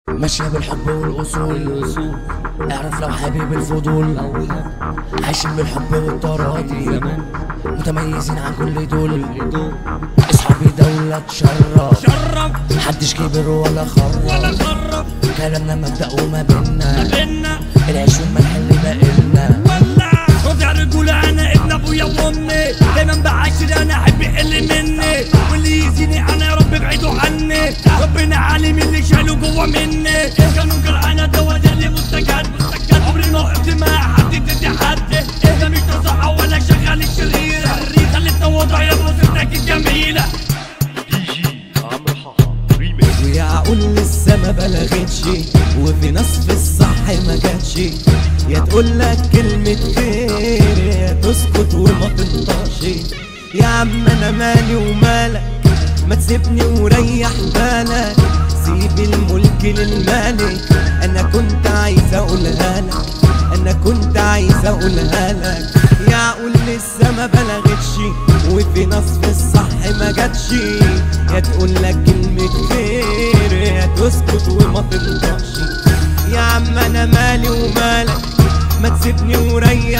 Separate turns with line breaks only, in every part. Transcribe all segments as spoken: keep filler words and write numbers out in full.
ماشية بالحب والأصول، اعرف لو حبيب الفضول عايشين بالحب والتراضي، متميزين عن كل دول. اصحابي دولة تشرف، محدش كبر ولا خرف، كلامنا مبدأ وما بينا، العيش والملح اللي باقيلنا.
خد يا رجولة أنا ابن أبويا وأمي، دايما بعاشر أنا أحب يقل مني، واللي يزيني أنا يا رب ابعدوا عني، ربنا عالم اللي شايله جوا مني. كانوا جرعانة دوا ده اللي مستجد، عمري ما وقفت مع حد ضد حد، ده مش نصيحة ولا شغال الشرير، خلي التواضع يا بصيرتك الجميلة.
ويعقول لسه ما بلغتش، وفي ناس في الصح ما جاتش، يا تقولك كلمة خير يا تسكت وما تنطقش. يا عم انا مالي ومالك، ما تسيبني وريح بالك، سيب الملك للمالك. انا كنت عايز اقولها لك، انا كنت عايز اقولها لك. يعقول لسه ما بلغتش، وفي ناس في الصح ما جاتش، يا تقولك كلمة خير يا تسكت وما تنطقش. يا عم انا مالي ومالك، ما تسيبني وريح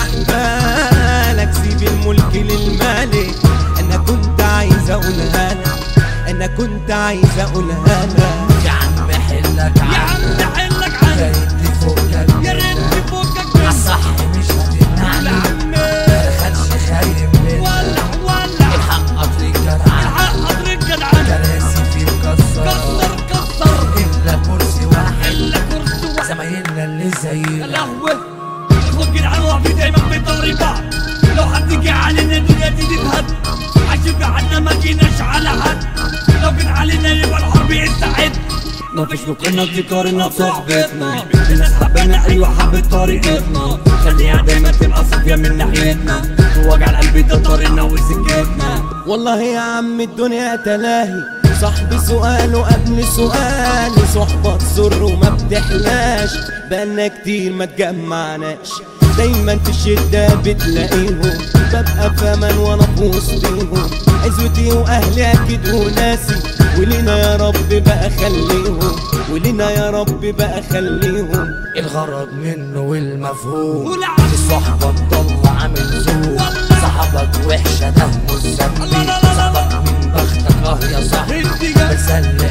بالك، سيب الملك للمالك. انا كنت عايز اقولها لك، انا كنت عايز اقولها لك.
يا عم حلك يا عم حلك عني،
يا ريت تفكك
يا ريت تفكك مني،
عالصح مش هتمنعني، مدخلش خايب مني،
ولع ولع
الحق قطر الجدعان،
الحق قدر الجدعان،
كراسي فيه مكسر
كسر كسر
الا كرسي واحد،
الا كرسي واحد.
زمايلنا اللي زينا
القهوة اخوات جدعان واقفين دايما بيضربوا بعض، لو حد جه علينا الدنيا دي تتهد، عايشين في حالنا ما جيناش على حد، لو جيت علينا يبقى الحرب يستعد. مفيش مقارنة تقارننا بصحبتنا، الناس حبانا ايوه حبت طريقتنا، خليها دايما تبقى صافية من ناحيتنا، ووجع القلب ده طريقنا وسكتنا.
والله يا عم الدنيا تلاهي، صاحبي سؤاله قبل سؤالي، صحبة سر وما بتحلاش، بقالنا كتير ما تجمعناش، دايما في الشدة بتلاقيهم، ببقى في امان وانا في وسطيهم، عزوتي واهلي اكيد وناسي، ولينا يا رب بقى خليهم، ولينا يا رب بقى خليهم. الغرض منه والمفهوم، الصحبة تطلع عامل زوم، صاحبك وحشة ده مش ذنبي، صاحبك من بختك اه يا صاحبي، بسلم